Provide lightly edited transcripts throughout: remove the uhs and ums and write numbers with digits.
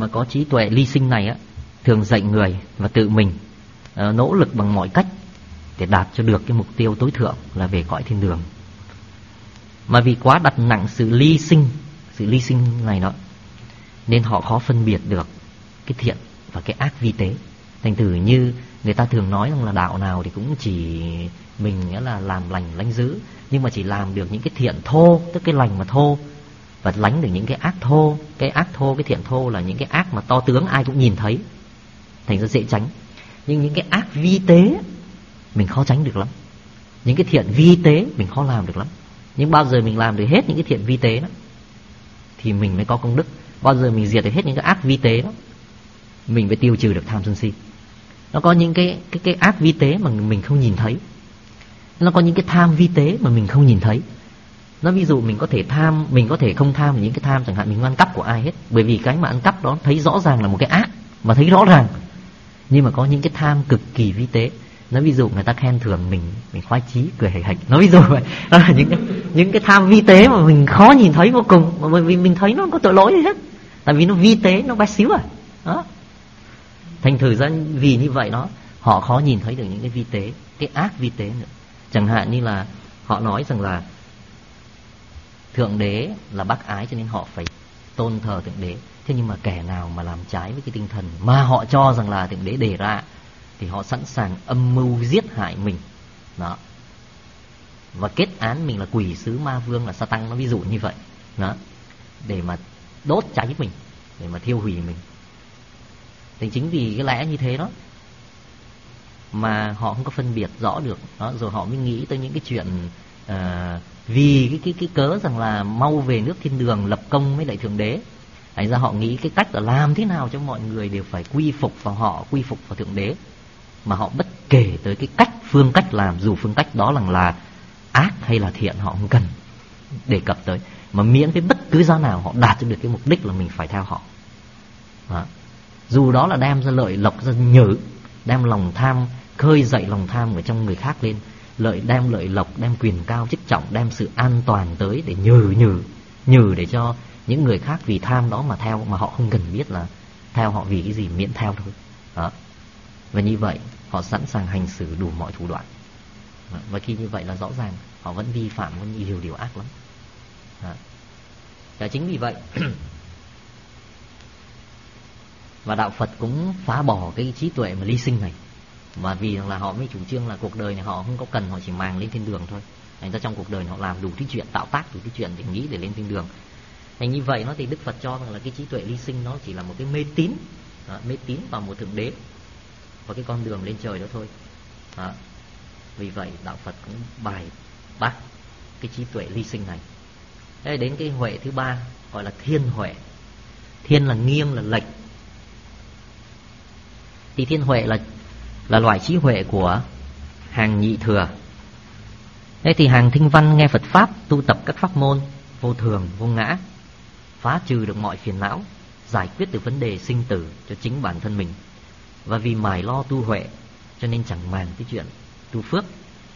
mà có trí tuệ ly sinh này á, thường dạy người và tự mình nỗ lực bằng mọi cách để đạt cho được cái mục tiêu tối thượng là về cõi thiên đường. Mà vì quá đặt nặng sự ly sinh này đó, nên họ khó phân biệt được cái thiện và cái ác vi tế. Thành thử như người ta thường nói rằng là đạo nào thì cũng chỉ mình nghĩa là làm lành lánh dữ, nhưng mà chỉ làm được những cái thiện thô, tức cái lành mà thô, và lánh được những cái ác thô. Cái ác thô, cái thiện thô là những cái ác mà to tướng ai cũng nhìn thấy, thành ra dễ tránh. Nhưng những cái ác vi tế mình khó tránh được lắm. Những cái thiện vi tế mình khó làm được lắm. Nhưng bao giờ mình làm được hết những cái thiện vi tế đó thì mình mới có công đức. Bao giờ mình diệt được hết những cái ác vi tế đó, mình mới tiêu trừ được tham sân si. Nó có những cái ác vi tế mà mình không nhìn thấy. Nó có những cái tham vi tế mà mình không nhìn thấy. Nó ví dụ mình có thể tham, mình có thể không tham những cái tham, chẳng hạn mình ăn cắp của ai hết, bởi vì cái mà ăn cắp đó thấy rõ ràng là một cái ác, mà thấy rõ ràng. Nhưng mà có những cái tham cực kỳ vi tế. Nó ví dụ người ta khen thưởng mình khoái chí cười hề hạch. Nó ví dụ vậy. Đó là những cái tham vi tế mà mình khó nhìn thấy vô cùng, bởi vì mình thấy nó không có tội lỗi gì hết. Tại vì nó vi tế, nó bé xíu đó. Thành thử ra vì như vậy đó, họ khó nhìn thấy được những cái vi tế, cái ác vi tế nữa. Chẳng hạn như là họ nói rằng là Thượng Đế là bác ái cho nên họ phải tôn thờ Thượng Đế. Thế nhưng mà kẻ nào mà làm trái với cái tinh thần mà họ cho rằng là Thượng Đế đề ra thì họ sẵn sàng âm mưu giết hại mình đó, và kết án mình là quỷ sứ ma vương là Satan, nó ví dụ như vậy đó, để mà đốt cháy mình, để mà thiêu hủy mình. Thì chính vì cái lẽ như thế đó mà họ không có phân biệt rõ được đó, rồi họ mới nghĩ tới những cái chuyện vì cái cớ rằng là mau về nước thiên đường lập công với lại Thượng Đế. Thành ra họ nghĩ cái cách là làm thế nào cho mọi người đều phải quy phục vào họ, quy phục vào Thượng Đế, mà họ bất kể tới cái cách, phương cách làm, dù phương cách đó là ác hay là thiện họ không cần đề cập tới, mà miễn với bất cứ giá nào họ đạt được cái mục đích là mình phải theo họ đó. Dù đó là đem ra lợi lộc ra nhử, đem lòng tham, khơi dậy lòng tham ở trong người khác lên, đem lợi lộc, đem quyền cao chức trọng, đem sự an toàn tới để nhử để cho những người khác vì tham đó mà theo, mà họ không cần biết là theo họ vì cái gì, miễn theo thôi đó. Và như vậy họ sẵn sàng hành xử đủ mọi thủ đoạn đó. Và khi như vậy là rõ ràng họ vẫn vi phạm có điều ác lắm đó. Và chính vì vậy và đạo Phật cũng phá bỏ cái trí tuệ mà ly sinh này, mà vì là họ mới chủ trương là cuộc đời này họ không có cần, họ chỉ màng lên thiên đường thôi. Thành ra trong cuộc đời họ làm đủ thứ chuyện, tạo tác đủ thứ chuyện để nghĩ để lên thiên đường. Thành như vậy nó thì Đức Phật cho rằng là cái trí tuệ ly sinh nó chỉ là một cái mê tín đó, mê tín vào một Thượng Đế và cái con đường lên trời đó thôi đó. Vì vậy đạo Phật cũng bài bác cái trí tuệ ly sinh này. Thế đến cái huệ thứ ba gọi là thiên huệ. Thiên là nghiêng, là lệch. Thì thiên huệ là loại trí huệ của hàng nhị thừa. Thế thì hàng thinh văn nghe Phật Pháp, tu tập các pháp môn vô thường, vô ngã, phá trừ được mọi phiền não, giải quyết được vấn đề sinh tử cho chính bản thân mình. Và vì mải lo tu huệ cho nên chẳng màng cái chuyện tu phước.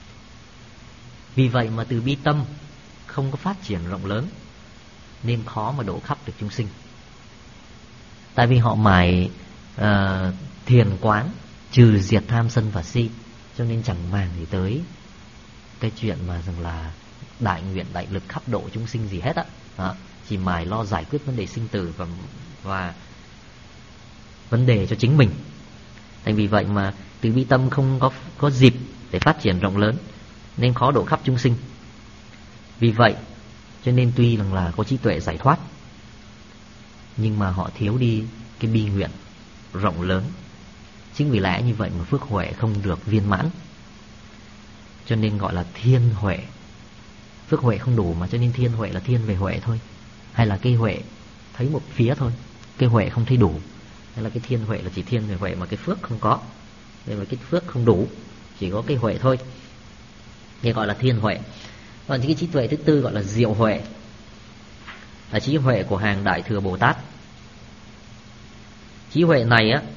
Vì vậy mà từ bi tâm không có phát triển rộng lớn, nên khó mà độ khắp được chúng sinh. Tại vì họ mải thiền quán trừ diệt tham sân và si, cho nên chẳng màng gì tới cái chuyện mà rằng là đại nguyện đại lực khắp độ chúng sinh gì hết á. Chỉ mải lo giải quyết vấn đề sinh tử và vấn đề cho chính mình. Thành vì vậy mà từ bi tâm không có dịp để phát triển rộng lớn, nên khó độ khắp chúng sinh. Vì vậy cho nên tuy rằng là có trí tuệ giải thoát, nhưng mà họ thiếu đi cái bi nguyện rộng lớn. Chính vì lẽ như vậy mà phước huệ không được viên mãn, cho nên gọi là thiên huệ. Phước huệ không đủ mà, cho nên thiên huệ là thiên về huệ thôi. Hay là cái huệ thấy một phía thôi, cái huệ không thấy đủ. Hay là cái thiên huệ là chỉ thiên về huệ mà cái phước không có, nên là cái phước không đủ, chỉ có cái huệ thôi, nên gọi là thiên huệ. Còn cái trí tuệ thứ tư gọi là diệu huệ, là trí huệ của hàng Đại Thừa Bồ Tát. Trí huệ này á,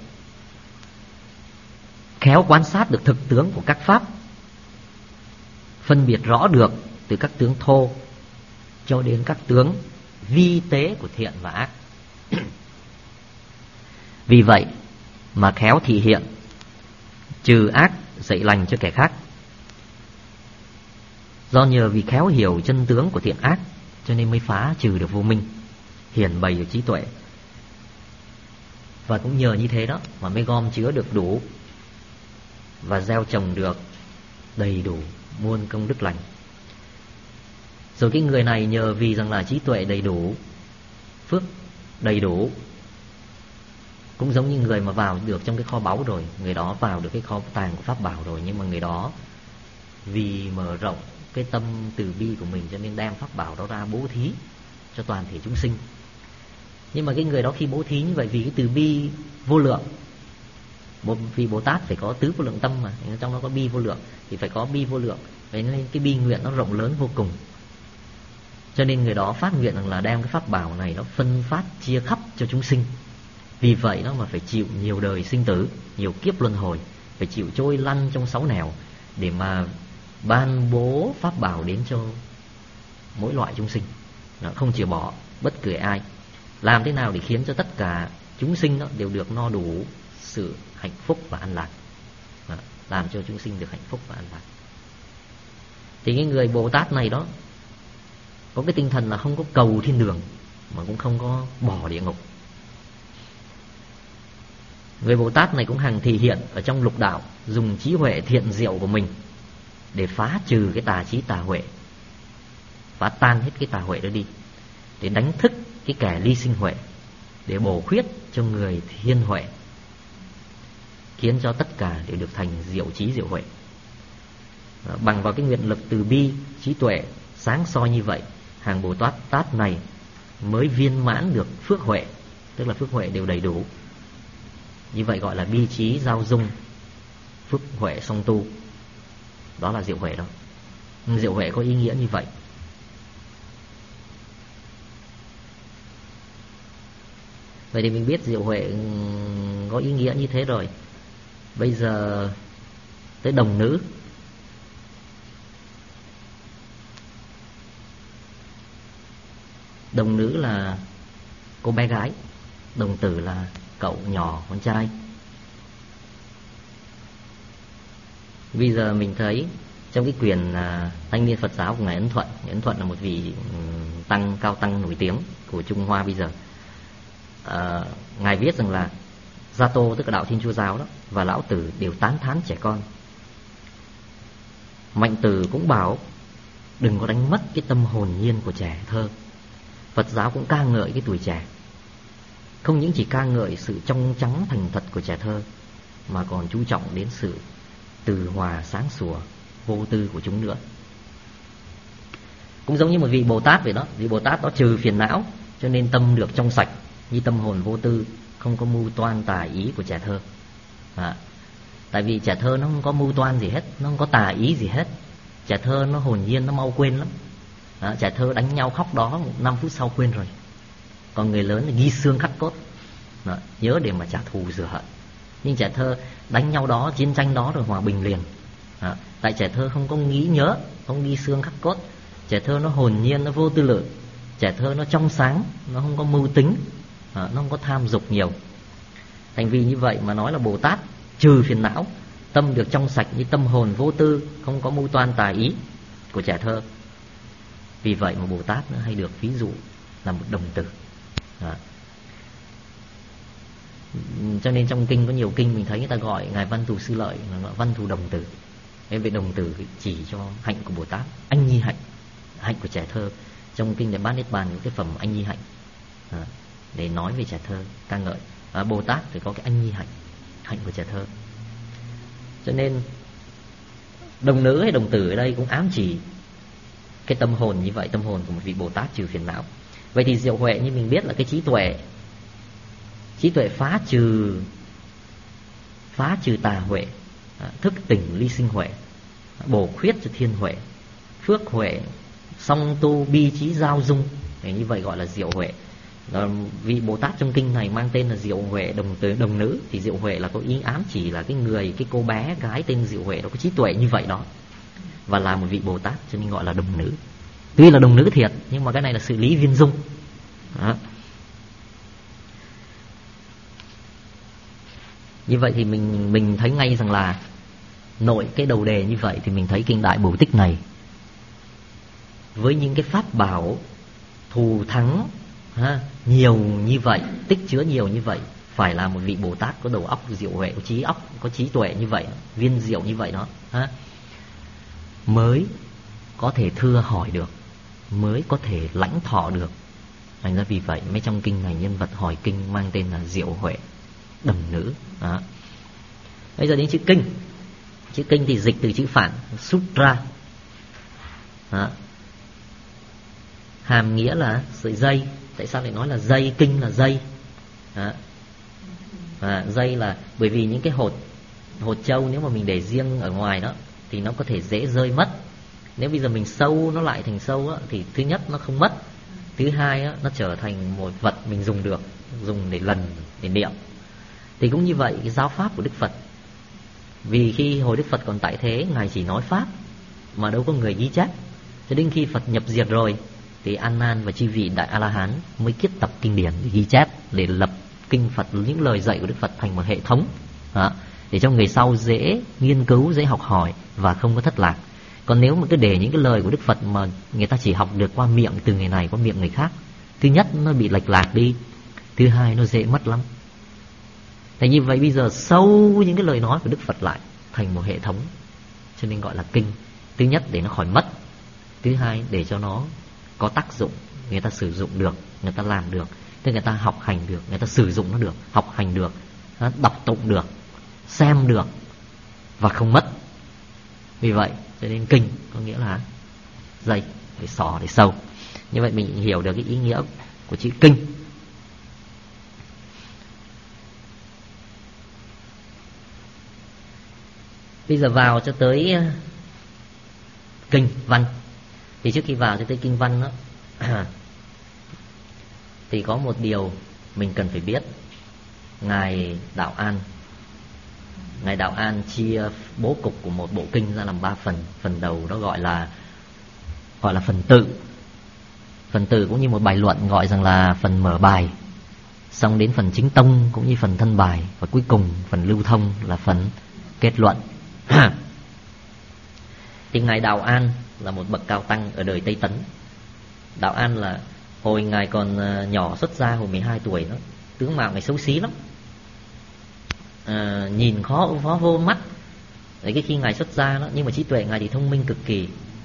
khéo quan sát được thực tướng của các pháp, phân biệt rõ được từ các tướng thô cho đến các tướng vi tế của thiện và ác. Vì vậy mà khéo thị hiện, trừ ác dạy lành cho kẻ khác. Do nhờ vì khéo hiểu chân tướng của thiện ác cho nên mới phá trừ được vô minh, hiển bày được trí tuệ. Và cũng nhờ như thế đó mà mới gom chứa được đủ và gieo trồng được đầy đủ muôn công đức lành. Rồi cái người này nhờ vì rằng là trí tuệ đầy đủ, phước đầy đủ, cũng giống như người mà vào được trong cái kho báu rồi, người đó vào được cái kho tàng của pháp bảo rồi, nhưng mà người đó vì mở rộng cái tâm từ bi của mình cho nên đem pháp bảo đó ra bố thí cho toàn thể chúng sinh. Nhưng mà cái người đó khi bố thí như vậy, vì cái từ bi vô lượng, vì Bồ Tát phải có tứ vô lượng tâm mà, trong đó có bi vô lượng thì phải có bi vô lượng, vậy nên cái bi nguyện nó rộng lớn vô cùng. Cho nên người đó phát nguyện rằng là đem cái pháp bảo này nó phân phát chia khắp cho chúng sinh. Vì vậy đó mà phải chịu nhiều đời sinh tử, nhiều kiếp luân hồi, phải chịu trôi lăn trong 6 nẻo để mà ban bố pháp bảo đến cho mỗi loại chúng sinh. Nó không chịu bỏ bất cứ ai. Làm thế nào để khiến cho tất cả chúng sinh đó đều được no đủ sự hạnh phúc và an lạc. Làm cho chúng sinh được hạnh phúc và an lạc. Thì cái người Bồ Tát này đó có cái tinh thần là không có cầu thiên đường mà cũng không có bỏ địa ngục. Người Bồ Tát này cũng hằng thị hiện ở trong lục đạo, dùng trí huệ thiện diệu của mình để phá trừ cái tà trí tà huệ, phá tan hết cái tà huệ đó đi, để đánh thức cái kẻ ly sinh huệ, để bổ khuyết cho người thiên huệ, khiến cho tất cả đều được thành diệu trí diệu huệ. Bằng vào cái nguyện lực từ bi, trí tuệ sáng soi như vậy, hàng Bồ Tát này mới viên mãn được phước huệ, tức là phước huệ đều đầy đủ. Như vậy gọi là bi trí giao dung, phước huệ song tu. Đó là diệu huệ đó. Diệu huệ có ý nghĩa như vậy. Vậy thì mình biết diệu huệ có ý nghĩa như thế rồi. Bây giờ tới đồng nữ. Đồng nữ là cô bé gái, đồng tử là cậu nhỏ con trai. Bây giờ mình thấy trong cái quyển Thanh niên Phật giáo của Ngài Ấn Thuận, Ngài Ấn Thuận là một vị tăng cao tăng nổi tiếng của Trung Hoa bây giờ. Ngài viết rằng là Gia Tô, tức là đạo Thiên Chúa giáo đó, và Lão Tử đều tán thán trẻ con. Mạnh Tử cũng bảo đừng có đánh mất cái tâm hồn nhiên của trẻ thơ. Phật giáo cũng ca ngợi cái tuổi trẻ, không những chỉ ca ngợi sự trong trắng thành thật của trẻ thơ, mà còn chú trọng đến sự từ hòa sáng sủa vô tư của chúng nữa. Cũng giống như một vị Bồ Tát vậy đó. Vị Bồ Tát đó trừ phiền não, cho nên tâm được trong sạch, như tâm hồn vô tư, không có mưu toan tà ý của trẻ thơ. Tại vì trẻ thơ nó không có mưu toan gì hết, nó không có tà ý gì hết. Trẻ thơ nó hồn nhiên, nó mau quên lắm. Trẻ thơ đánh nhau khóc đó 5 phút sau quên rồi. Còn người lớn thì ghi xương khắc cốt, nhớ để mà trả thù rửa hận. Nhưng trẻ thơ đánh nhau đó, chiến tranh đó rồi hòa bình liền. Tại trẻ thơ không có nghĩ nhớ, không ghi xương khắc cốt. Trẻ thơ nó hồn nhiên, nó vô tư lự. Trẻ thơ nó trong sáng, nó không có mưu tính, nó không có tham dục nhiều. Thành vì như vậy mà nói là Bồ Tát trừ phiền não, tâm được trong sạch, như tâm hồn vô tư, không có mưu toan tà ý của trẻ thơ. Vì vậy mà Bồ Tát nó hay được ví dụ là một đồng tử. Cho nên trong kinh có nhiều kinh mình thấy người ta gọi Ngài Văn Thù Sư Lợi là gọi Văn Thù Đồng Tử. Về đồng tử chỉ cho hạnh của Bồ Tát, anh nhi hạnh, hạnh của trẻ thơ. Trong kinh Đại Bát Niết Bàn có cái phẩm anh nhi hạnh để nói về trẻ thơ, ca ngợi. Bồ Tát phải có cái anh nhi hạnh, hạnh của trẻ thơ. Cho nên đồng nữ hay đồng tử ở đây cũng ám chỉ cái tâm hồn như vậy, tâm hồn của một vị Bồ Tát trừ phiền não. Vậy thì diệu huệ như mình biết là cái trí tuệ. Trí tuệ phá trừ tà huệ, thức tỉnh ly sinh huệ, bổ khuyết cho thiên huệ, phước huệ song tu, bi trí giao dung. Như vậy gọi là diệu huệ. Vị Bồ Tát trong kinh này mang tên là Diệu Huệ đồng nữ, thì Diệu Huệ là có ý ám chỉ là cái cô bé gái tên Diệu Huệ đó có trí tuệ như vậy đó, và là một vị Bồ Tát, cho nên gọi là đồng nữ. Tuy là đồng nữ thiệt, nhưng mà cái này là sự lý viên dung đó. Như vậy thì mình thấy ngay rằng là nội cái đầu đề như vậy thì mình thấy kinh Đại Bổ Tích này với những cái pháp bảo thù thắng nhiều như vậy, tích chứa nhiều như vậy, phải là một vị Bồ Tát có đầu óc diệu huệ, có trí tuệ như vậy, viên diệu như vậy đó mới có thể thưa hỏi được, mới có thể lãnh thọ được. Thành ra vì vậy mấy trong kinh này nhân vật hỏi kinh mang tên là Diệu Huệ Đầm Nữ đó. Bây giờ đến chữ kinh. Chữ kinh thì dịch từ chữ Phạn Sutra đó. Hàm nghĩa là sợi dây. Tại sao lại nói là dây? Kinh là dây đó. Dây là bởi vì những cái hột trâu nếu mà mình để riêng ở ngoài đó thì nó có thể dễ rơi mất. Nếu bây giờ mình sâu nó lại thành sâu á, thì thứ nhất nó không mất, thứ hai á, nó trở thành một vật mình dùng được, dùng để lần, để niệm. Thì cũng như vậy cái giáo pháp của Đức Phật, vì khi hồi Đức Phật còn tại thế, Ngài chỉ nói pháp mà đâu có người ghi chép. Cho đến khi Phật nhập diệt rồi thì An Nan và chư vị Đại A-la-hán mới kết tập kinh điển để ghi chép, để lập kinh Phật, những lời dạy của Đức Phật thành một hệ thống đó, để cho người sau dễ nghiên cứu, dễ học hỏi và không có thất lạc. Còn nếu mà cứ để những cái lời của Đức Phật mà người ta chỉ học được qua miệng từ người này qua miệng người khác, thứ nhất nó bị lệch lạc đi, thứ hai nó dễ mất lắm. Thế như vậy bây giờ sâu những cái lời nói của Đức Phật lại thành một hệ thống, cho nên gọi là kinh. Thứ nhất để nó khỏi mất, thứ hai để cho nó có tác dụng, người ta sử dụng được, người ta làm được, tức người ta học hành được, người ta sử dụng nó được, học hành được, đọc tụng được, xem được và không mất. Vì vậy cho nên kinh có nghĩa là dây, để xỏ, để sâu. Như vậy mình hiểu được cái ý nghĩa của chữ kinh. Bây giờ vào cho tới kinh văn. Thì trước khi vào cho tới kinh văn đó, thì có một điều mình cần phải biết. Ngài Đạo An chia bố cục của một bộ kinh ra làm 3 phần. Phần đầu đó gọi là phần tự. Phần tự cũng như một bài luận gọi rằng là phần mở bài. Xong đến phần chính tông cũng như phần thân bài, và cuối cùng phần lưu thông là phần kết luận. Thì Ngài Đạo An là một bậc cao tăng ở đời Tây Tấn. Đạo An là hồi Ngài còn nhỏ xuất gia, hồi 12 tuổi đó, tướng mạo Ngài xấu xí lắm, nhìn khó vô mắt. Đấy, cái khi Ngài xuất gia đó, nhưng mà trí tuệ Ngài thì thông minh cực kỳ.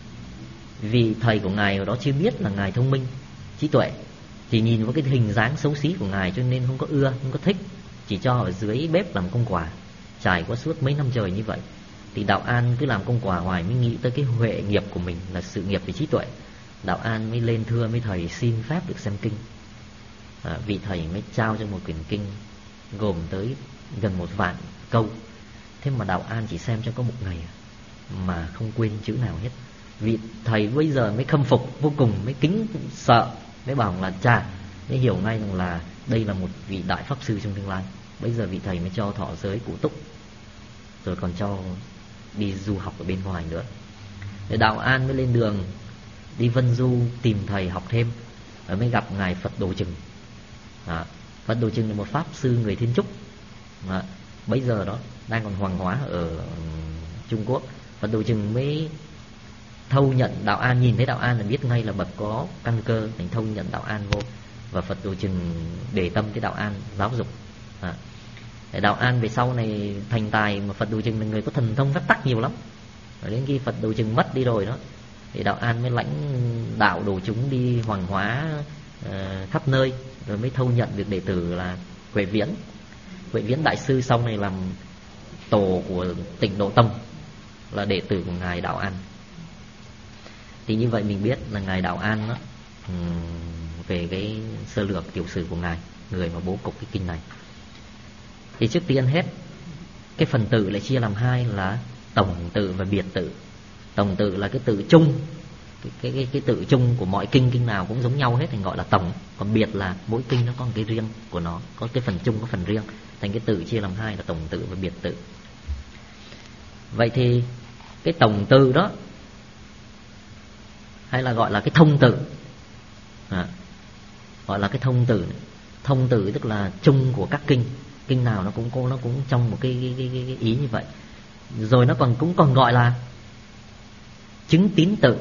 Vì thầy của Ngài ở đó chưa biết là Ngài thông minh, trí tuệ, thì nhìn vào cái hình dáng xấu xí của Ngài cho nên không có ưa, không có thích, chỉ cho ở dưới bếp làm công quả. Trải qua suốt mấy năm trời như vậy, thì Đạo An cứ làm công quả hoài, mới nghĩ tới cái huệ nghiệp của mình là sự nghiệp về trí tuệ. Đạo An mới lên thưa mấy thầy xin phép được xem kinh. Vị thầy mới trao cho một quyển kinh gồm tới gần 1 vạn câu. Thế mà Đạo An chỉ xem cho có 1 ngày mà không quên chữ nào hết. Vị thầy bây giờ mới khâm phục vô cùng, mới kính sợ, mới bảo là chà, mới hiểu ngay rằng là đây là một vị đại pháp sư trong tương lai. Bây giờ vị thầy mới cho thọ giới cụ túc, rồi còn cho đi du học ở bên ngoài nữa. Để Đạo An mới lên đường đi Vân Du tìm thầy học thêm, rồi mới gặp Ngài Phật Đồ Trừng. Phật Đồ Trừng là một pháp sư người Thiên Trúc, bây giờ đó đang còn hoàng hóa ở Trung Quốc. Phật Đồ Trừng mới thâu nhận Đạo An, nhìn thấy Đạo An là biết ngay là bậc có căn cơ, thành thâu nhận Đạo An vô. Và Phật Đồ Trừng để tâm cái Đạo An, giáo dục. Đạo An về sau này thành tài, mà Phật Đồ Trừng là người có thần thông phép tắc nhiều lắm. Rồi đến khi Phật Đồ Trừng mất đi rồi đó, thì Đạo An mới lãnh đạo đồ chúng đi hoàng hóa khắp nơi, rồi mới thâu nhận được đệ tử là Huệ Viễn. Huệ Viễn đại sư sau này làm tổ của Tịnh Độ Tông, là đệ tử của Ngài Đạo An. Thì như vậy mình biết là Ngài Đạo An đó, về cái sơ lược tiểu sử của Ngài, người mà bố cục cái kinh này. Thì trước tiên hết, cái phần tự lại chia làm 2 là tổng tự và biệt tự. Tổng tự là cái tự chung, cái tự chung của mọi kinh nào cũng giống nhau hết, thành gọi là tổng. Còn biệt là mỗi kinh nó có một cái riêng của nó, có cái phần chung, có phần riêng, thành cái tự chia làm 2 là tổng tự và biệt tự. Vậy thì cái tổng tự đó, hay là gọi là cái thông tự, gọi là cái thông tự. Thông tự tức là chung của các kinh. Kinh nào nó cũng trong một cái ý như vậy. Rồi nó cũng còn gọi là chứng tín tự.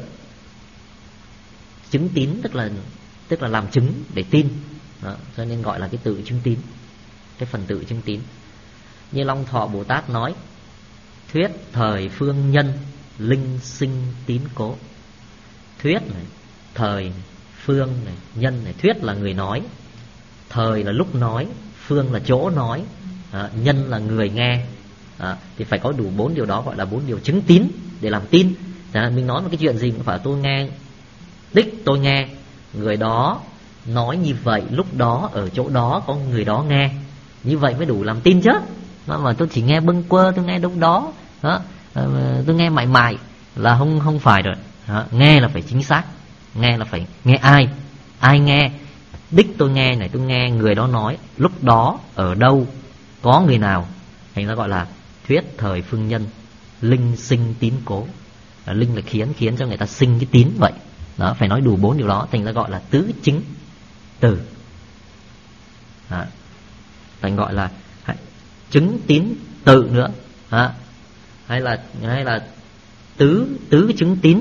Chứng tín tức là làm chứng để tin. Đó, cho nên gọi là cái tự chứng tín, cái phần tự chứng tín. Như Long Thọ Bồ Tát nói: thuyết thời phương nhân, linh sinh tín cố. Thuyết này, thời này, phương này, nhân này. Thuyết là người nói, thời là lúc nói, phương là chỗ nói, nhân là người nghe. Thì phải có đủ 4 điều đó, gọi là 4 điều chứng tín để làm tin. Mình nói một cái chuyện gì cũng phải tôi nghe, đích tôi nghe người đó nói như vậy, lúc đó ở chỗ đó có người đó nghe, như vậy mới đủ làm tin chứ. Mà tôi chỉ nghe bâng quơ, tôi nghe lúc đó, tôi nghe mại mại là không phải rồi. Nghe là phải chính xác, nghe là phải nghe ai nghe, đích tôi nghe này, tôi nghe người đó nói, lúc đó ở đâu có người nào. Thành ra gọi là thuyết thời phương nhân, linh sinh tín cố. Linh là khiến cho người ta sinh cái tín vậy. Đó, phải nói đủ 4 điều đó, thành ra gọi là tứ chính từ. Thành gọi là chứng tín tự nữa. Hay là tứ chứng tín.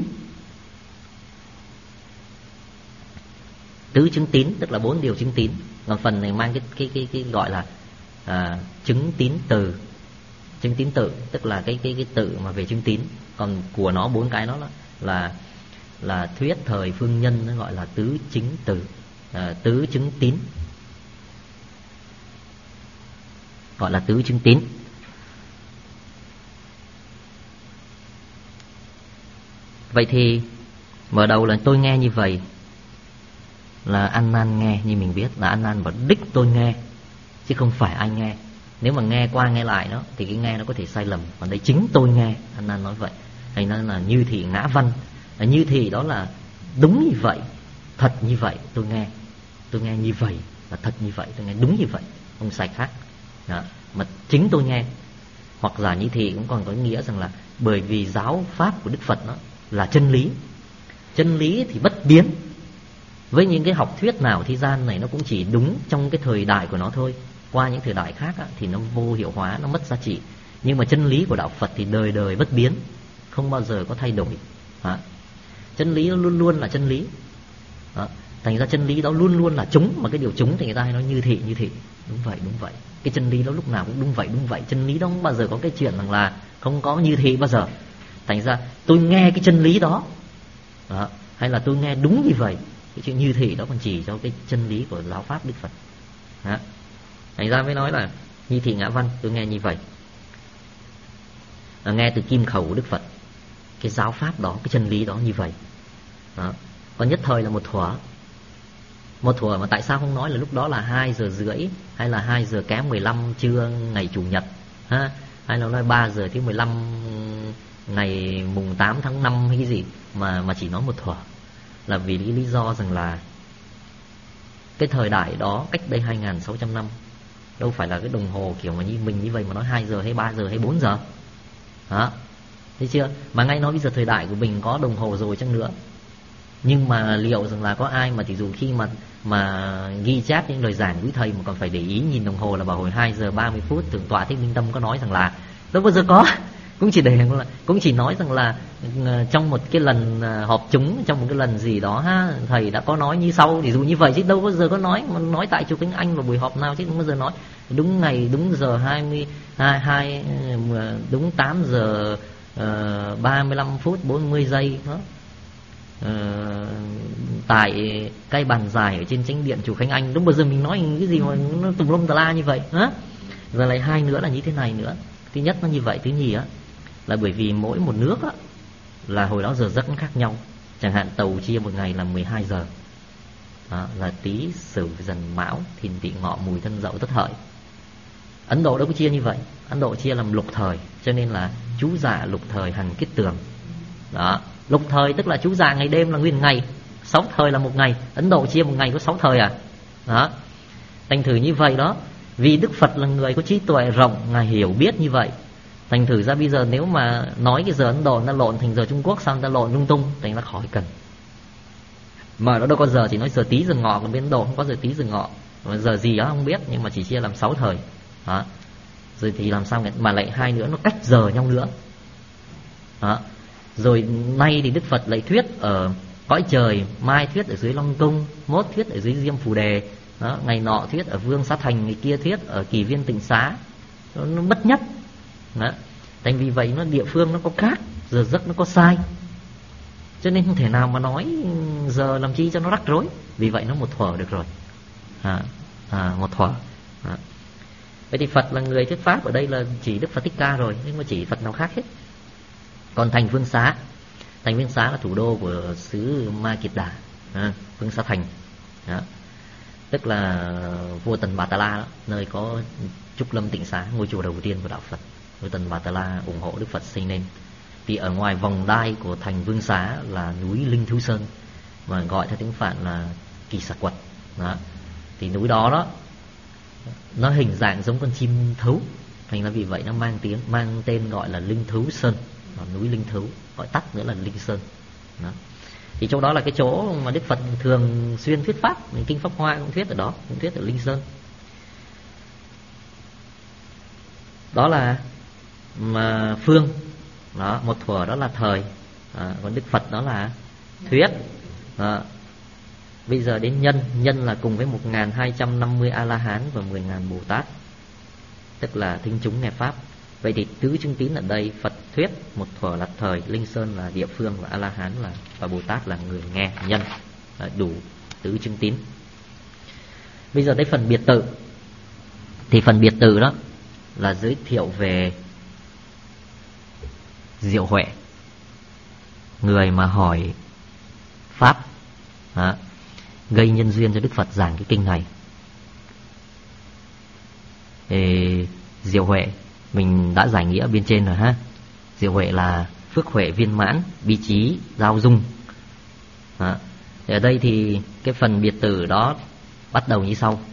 Tứ chứng tín tức là 4 điều chứng tín. Còn phần này mang cái gọi là chứng tín từ. Chứng tín tự tức là cái tự mà về chứng tín. Còn của nó 4 cái đó là thuyết thời phương nhân, nó gọi là tứ chính từ, tứ chứng tín, gọi là tứ chứng tín. Vậy thì mở đầu là tôi nghe như vậy là An Nan nghe, như mình biết là An Nan bảo đích tôi nghe chứ không phải ai nghe. Nếu mà nghe qua nghe lại đó thì cái nghe nó có thể sai lầm, còn đây chính tôi nghe, An Nan nói vậy. Thành ra là như thị ngã văn, như thị đó là đúng như vậy, thật như vậy tôi nghe như vậy và thật như vậy, tôi nghe đúng như vậy, không sai khác. Đó, mà chính tôi nghe. Hoặc giả như thị cũng còn có nghĩa rằng là bởi vì giáo pháp của Đức Phật nó là chân lý. Chân lý thì bất biến. Với những cái học thuyết nào thế gian này nó cũng chỉ đúng trong cái thời đại của nó thôi. Qua những thời đại khác thì nó vô hiệu hóa, nó mất giá trị. Nhưng mà chân lý của đạo Phật thì đời đời bất biến, không bao giờ có thay đổi. Chân lý nó luôn luôn là chân lý. Thành ra chân lý đó luôn luôn là chúng. Mà cái điều chúng thì người ta hay nói như thị. Đúng vậy. Cái chân lý đó lúc nào cũng đúng vậy. Chân lý đó không bao giờ có cái chuyện rằng là không có như thị bao giờ. Thành ra tôi nghe cái chân lý đó, hay là tôi nghe đúng như vậy. Cái chuyện như thị đó còn chỉ cho cái chân lý của giáo pháp Đức Phật. Thành ra mới nói là như thị ngã văn, tôi nghe như vậy, nghe từ kim khẩu của Đức Phật. Cái giáo pháp đó, cái chân lý đó như vậy. Còn nhất thời là một thuở mà tại sao không nói là lúc đó là 2 giờ rưỡi hay là 2 giờ kém 15 trưa ngày Chủ nhật, hay là nói 3 giờ thứ 15 ngày mùng 8 tháng 5 hay cái gì, mà chỉ nói một thuở. Là vì lý do rằng là cái thời đại đó cách đây 2.600 năm đâu phải là cái đồng hồ kiểu mà như mình như vậy mà nói 2 giờ hay 3 giờ hay 4 giờ. Thấy chưa? Mà ngay nói bây giờ thời đại của mình có đồng hồ rồi chăng nữa, nhưng mà liệu rằng là có ai mà thì dù khi mà ghi chép những lời giảng quý thầy mà còn phải để ý nhìn đồng hồ là bảo hồi 2 giờ 30 phút. Thượng tọa Thích Minh Tâm có nói rằng là đâu bao giờ có. Cũng chỉ nói rằng là trong một cái lần họp chúng, trong một cái lần gì đó thầy đã có nói như sau, thì dù như vậy chứ đâu bao giờ có nói tại chùa Kính Anh vào buổi họp nào chứ không bao giờ nói đúng ngày đúng giờ 22 đúng 8 giờ 35 phút 40 giây đó. Tại cây bàn dài ở trên chánh điện chùa Khánh Anh, đúng bao giờ mình nói cái gì mà nó tùm lum tà la như vậy. Rồi lại hai nữa là như thế này nữa. Thứ nhất nó như vậy, thứ nhì là bởi vì mỗi một nước là hồi đó giờ giấc nó khác nhau. Chẳng hạn Tàu chia một ngày là 12 giờ. Là Tý Sửu Dần Mão Thìn Tỵ Ngọ Mùi Thân Dậu Tất Hợi. Ấn Độ đâu có chia như vậy. Ấn Độ chia làm lục thời, cho nên là chú dạ lục thời hằng kết tường. Đó, lục thời tức là chú dạ ngày đêm là nguyên ngày, 6 thời là một ngày. Ấn Độ chia một ngày có 6 thời Đó. Thành thử như vậy đó, vì Đức Phật là người có trí tuệ rộng, Ngài hiểu biết như vậy. Thành thử ra bây giờ nếu mà nói cái giờ Ấn Độ nó lộn thành giờ Trung Quốc, sao người ta lộn lung tung, thành ra khỏi cần. Mà nó đâu có giờ, chỉ nói giờ Tý giờ Ngọ, còn bên Ấn Độ không có giờ Tý giờ Ngọ. Giờ gì đó không biết, nhưng mà chỉ chia làm 6 thời. Đó. Rồi thì làm sao mà lại hai nữa nó cách giờ nhau nữa. Đó. Rồi nay thì Đức Phật lại thuyết ở cõi trời, mai thuyết ở dưới Long Cung, mốt thuyết ở dưới Diêm Phù Đề. Đó. Ngày nọ thuyết ở Vương Xá Thành, ngày kia thuyết ở Kỳ Viên Tịnh Xá. Nó bất nhất. Đó. Tại vì vậy nó địa phương nó có khác, giờ giấc nó có sai, cho nên không thể nào mà nói giờ làm chi cho nó rắc rối. Vì vậy nó một thuở được rồi. Một thuở. Vậy thì Phật là người thuyết pháp ở đây là chỉ Đức Phật Thích Ca rồi, nhưng mà chỉ Phật nào khác hết. Còn thành Vương Xá, thành Vương Xá là thủ đô của xứ Ma Kiệt Đà, Vương Xá Thành. Đó. Tức là vua Tần Bà Tà La đó, nơi có Trúc Lâm Tịnh Xá, ngôi chùa đầu tiên của đạo Phật. Vua Tần Bà Tà La ủng hộ Đức Phật xây nên. Thì ở ngoài vòng đai của thành Vương Xá là núi Linh Thú Sơn, mà gọi theo tiếng Phạn là Kỳ Xà Quật. Đó. Thì núi đó nó hình dạng giống con chim thấu, thành ra vì vậy nó mang tên gọi là Linh Thú Sơn, núi Linh Thú, gọi tắt nữa là Linh Sơn. Đó. Thì chỗ đó là cái chỗ mà Đức Phật thường xuyên thuyết pháp. Kinh Pháp Hoa cũng thuyết ở đó, cũng thuyết ở Linh Sơn. Đó là mà phương. Đó, một thuở đó là thời. Còn Đức Phật đó là thuyết. Đó. Bây giờ đến nhân. Nhân là cùng với 1250 A-la-hán và 10.000 Bồ Tát, tức là thính chúng nghe pháp. Vậy thì tứ chứng tín ở đây Phật thuyết, một thuở là thời, Linh Sơn là địa phương, và A-la-hán và Bồ Tát là người nghe, nhân. Đủ tứ chứng tín. Bây giờ tới phần biệt tự. Thì phần biệt tự đó là giới thiệu về Diệu Huệ, người mà hỏi pháp, gây nhân duyên cho Đức Phật giảng cái kinh này. Diệu Huệ mình đã giải nghĩa ở bên trên rồi ha. Diệu Huệ là phước huệ viên mãn, bi trí giao dung. Ở đây thì cái phần biệt tử đó bắt đầu như sau.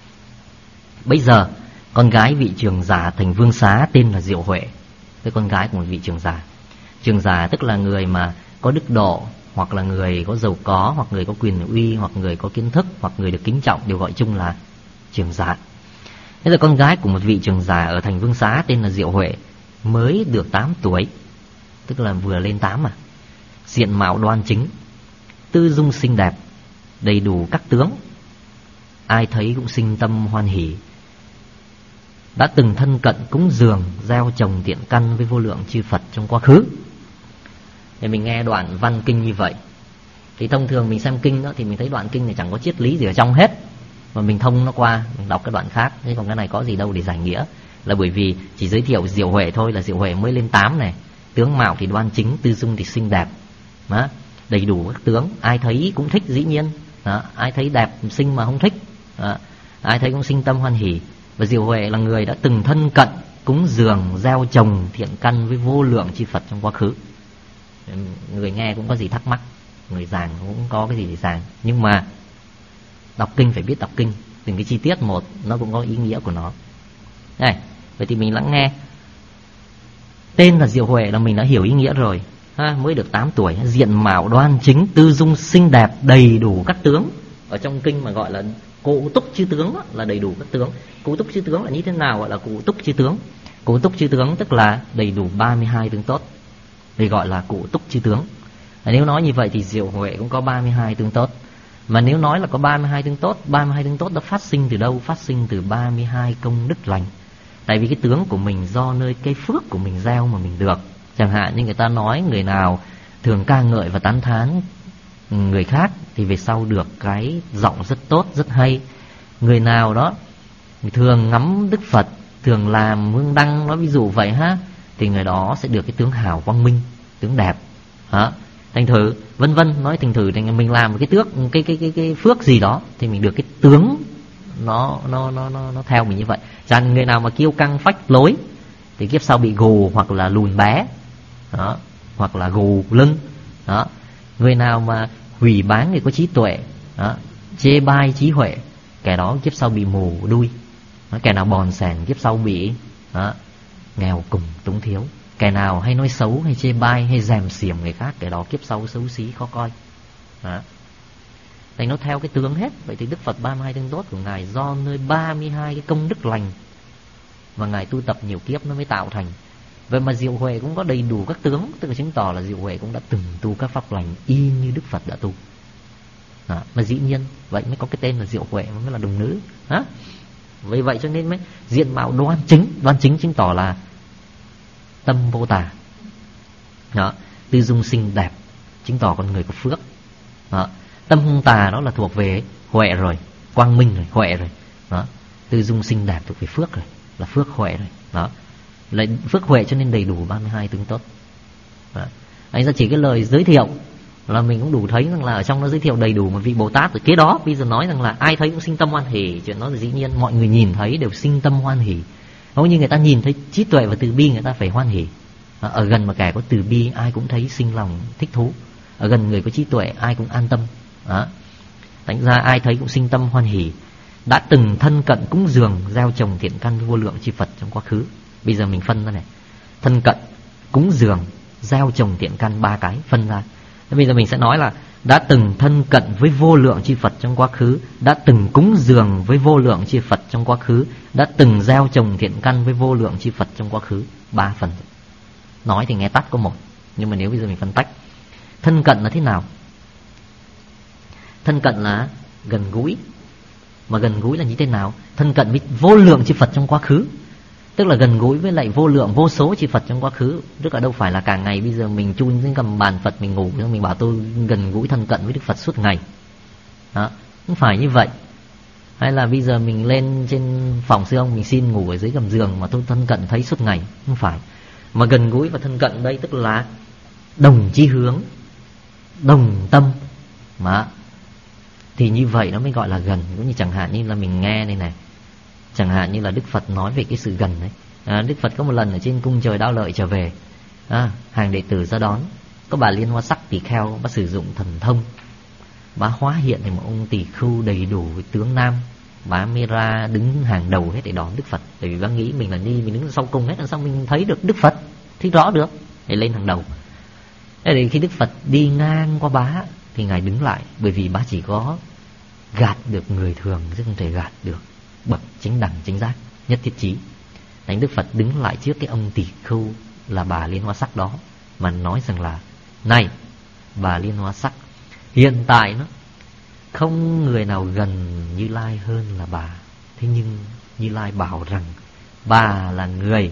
Bây giờ con gái vị trưởng giả thành Vương Xá tên là Diệu Huệ, cái con gái của một vị trưởng giả. Trưởng giả tức là người mà có đức độ, hoặc là người có giàu có, hoặc người có quyền uy, hoặc người có kiến thức, hoặc người được kính trọng, đều gọi chung là trưởng giả. Thế là con gái của một vị trưởng giả ở thành Vương Xá tên là Diệu Huệ, mới được 8 tuổi, tức là vừa lên 8 mà. Diện mạo đoan chính, tư dung xinh đẹp, đầy đủ các tướng, ai thấy cũng sinh tâm hoan hỷ. Đã từng thân cận cúng dường, gieo trồng thiện căn với vô lượng chư Phật trong quá khứ. Để mình nghe đoạn văn kinh như vậy, thì thông thường mình xem kinh đó thì mình thấy đoạn kinh này chẳng có triết lý gì ở trong hết, mà mình thông nó qua, mình đọc cái đoạn khác. Thế còn cái này có gì đâu để giải nghĩa. Là bởi vì chỉ giới thiệu Diệu Huệ thôi, là Diệu Huệ mới lên 8 này. Tướng mạo thì đoan chính, tư dung thì xinh đẹp, đầy đủ các tướng, ai thấy cũng thích dĩ nhiên. Ai thấy đẹp xinh mà không thích, ai thấy cũng sinh tâm hoan hỷ. Và Diệu Huệ là người đã từng thân cận cúng dường, gieo trồng thiện căn với vô lượng chư Phật trong quá khứ. Người nghe cũng có gì thắc mắc, người giảng cũng có cái gì để giảng. Nhưng mà đọc kinh phải biết đọc kinh, từng cái chi tiết một nó cũng có ý nghĩa của nó. Này, vậy thì mình lắng nghe. Tên là Diệu Huệ là mình đã hiểu ý nghĩa rồi. Mới được 8 tuổi, diện mạo đoan chính, tư dung xinh đẹp, đầy đủ các tướng. Ở trong kinh mà gọi là cụ túc chư tướng đó, là đầy đủ các tướng. Cụ túc chư tướng là như thế nào gọi là cụ túc chư tướng? Cụ túc chư tướng tức là đầy đủ 32 tướng tốt, thì gọi là cụ túc chư tướng. Nếu nói như vậy thì Diệu Huệ cũng có 32 tướng tốt. Mà nếu nói là có 32 tướng tốt, 32 tướng tốt đã phát sinh từ đâu? Phát sinh từ 32 công đức lành. Tại vì cái tướng của mình do nơi cái phước của mình gieo mà mình được. Chẳng hạn như người ta nói người nào thường ca ngợi và tán thán người khác thì về sau được cái giọng rất tốt, rất hay. Người nào đó thường ngắm Đức Phật, thường làm hương đăng, nói ví dụ vậy thì người đó sẽ được cái tướng hào quang minh, tướng đẹp. Thành thử vân vân, nói thành thử thì mình làm cái phước gì đó thì mình được cái tướng nó theo mình như vậy. Chẳng người nào mà kiêu căng phách lối thì kiếp sau bị gù hoặc là lùn bé, hoặc là gù lưng. Người nào mà hủy báng người có trí tuệ, chê bai trí huệ, kẻ đó kiếp sau bị mù đuôi. Kẻ nào bòn sẻn kiếp sau bị nghèo cùng túng thiếu. Kẻ nào hay nói xấu, hay chê bai, hay dèm xiềm người khác, kẻ đó kiếp sau xấu xí khó coi. Thành nó theo cái tướng hết. Vậy thì Đức Phật 32 tướng tốt của Ngài do nơi 32 cái công đức lành và Ngài tu tập nhiều kiếp nó mới tạo thành. Vậy mà Diệu Huệ cũng có đầy đủ các tướng, tức là chứng tỏ là Diệu Huệ cũng đã từng tu các pháp lành y như Đức Phật đã tu. Mà dĩ nhiên vậy mới có cái tên là Diệu Huệ, mới là đồng nữ. Vì vậy cho nên mới diện mạo đoan chính chứng tỏ là tâm vô tà. Tư dung xinh đẹp chứng tỏ con người có phước. Tâm không tà đó là thuộc về huệ rồi, quang minh rồi, huệ rồi. Tư dung xinh đẹp thuộc về phước rồi, là phước huệ rồi. Lại phước huệ cho nên đầy đủ 32 tướng tốt. Anh ra chỉ cái lời giới thiệu là mình cũng đủ thấy rằng là ở trong nó giới thiệu đầy đủ một vị Bồ Tát. Rồi kế đó bây giờ nói rằng là ai thấy cũng sinh tâm hoan hỷ. Chuyện đó là dĩ nhiên mọi người nhìn thấy đều sinh tâm hoan hỷ. Hầu như người ta nhìn thấy trí tuệ và từ bi người ta phải hoan hỷ. Ở gần mà kẻ có từ bi ai cũng thấy sinh lòng thích thú. Ở gần người có trí tuệ ai cũng an tâm. Thành ra ai thấy cũng sinh tâm hoan hỷ. Đã từng thân cận cúng dường gieo trồng thiện căn vô lượng chư Phật trong quá khứ. Bây giờ mình phân ra này, thân cận, cúng dường, gieo trồng thiện căn, ba cái phân ra. Bây giờ mình sẽ nói là đã từng thân cận với vô lượng chư Phật trong quá khứ, đã từng cúng dường với vô lượng chư Phật trong quá khứ, đã từng gieo trồng thiện căn với vô lượng chư Phật trong quá khứ. 3 phần. Nói thì nghe tắt có một, nhưng mà nếu bây giờ mình phân tách, thân cận là thế nào? Thân cận là gần gũi. Mà gần gũi là như thế nào? Thân cận với vô lượng chư Phật trong quá khứ, tức là gần gũi với lại vô lượng vô số chư Phật trong quá khứ. Tức là đâu phải là cả ngày bây giờ mình chun trên cầm bàn Phật mình ngủ, mình bảo tôi gần gũi thân cận với Đức Phật suốt ngày. Không phải như vậy. Hay là bây giờ mình lên trên phòng sư ông mình xin ngủ ở dưới gầm giường mà tôi thân cận thấy suốt ngày. Không phải. Mà gần gũi và thân cận đây tức là đồng chí hướng, đồng tâm mà. Thì như vậy nó mới gọi là gần. Cũng như chẳng hạn như là mình nghe đây này, chẳng hạn như là Đức Phật nói về cái sự gần đấy. Đức Phật có một lần ở trên cung trời Đao Lợi trở về, hàng đệ tử ra đón. Có bà Liên Hoa Sắc tỳ kheo, bà sử dụng thần thông, bà hóa hiện thành một ông tỳ khưu đầy đủ với tướng nam. Bà mới ra đứng hàng đầu hết để đón Đức Phật. Bởi vì bà nghĩ mình là ni, mình đứng sau cùng hết, làm sao mình thấy được Đức Phật, thấy rõ được, để lên hàng đầu. Thế thì khi Đức Phật đi ngang qua bá thì Ngài đứng lại, bởi vì bá chỉ có gạt được người thường chứ không thể gạt được bậc chính đẳng chính giác nhất thiết chí. Thánh Đức Phật đứng lại trước cái ông tỳ khưu là bà Liên Hoa Sắc đó mà nói rằng là: này bà Liên Hoa Sắc, hiện tại nó không người nào gần Như Lai hơn là bà. Thế nhưng Như Lai bảo rằng bà là người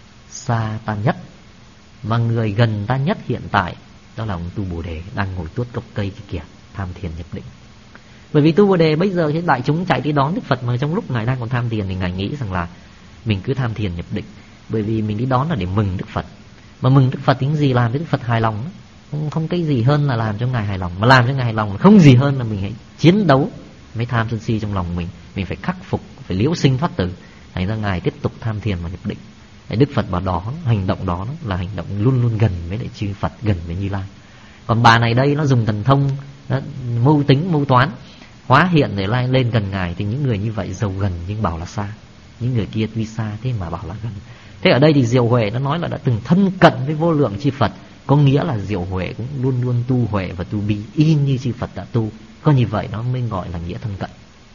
xa ta nhất, mà người gần ta nhất hiện tại đó là ông Tu Bồ Đề đang ngồi tuốt gốc cây kìa, tham thiền nhập định. Bởi vì Tu Bồ Đề bây giờ đại chúng chạy đi đón Đức Phật, mà trong lúc Ngài đang còn tham thiền thì Ngài nghĩ rằng là mình cứ tham thiền nhập định. Bởi vì mình đi đón là để mừng Đức Phật. Mà mừng Đức Phật tính gì làm cho Đức Phật hài lòng? Không cái gì hơn là làm cho Ngài hài lòng. Mà làm cho Ngài hài lòng không gì hơn là mình hãy chiến đấu với tham sân si trong lòng mình. Mình phải khắc phục, phải liễu sinh thoát tử. Thành ra Ngài tiếp tục tham thiền và nhập định. Đức Phật bảo đó, hành động đó là hành động luôn luôn gần với lại chư Phật, gần với Như Lai. Còn bà này đây nó dùng thần thông, nó mưu tính, mưu toán, hóa hiện để lên gần Ngài. Thì những người như vậy giàu gần nhưng bảo là xa. Những người kia tuy xa thế mà bảo là gần. Thế ở đây thì Diệu Huệ nó nói là đã từng thân cận với vô lượng chư Phật. Có nghĩa là Diệu Huệ cũng luôn luôn tu huệ và tu bi y như chư Phật đã tu. Có như vậy nó mới gọi là nghĩa thân cận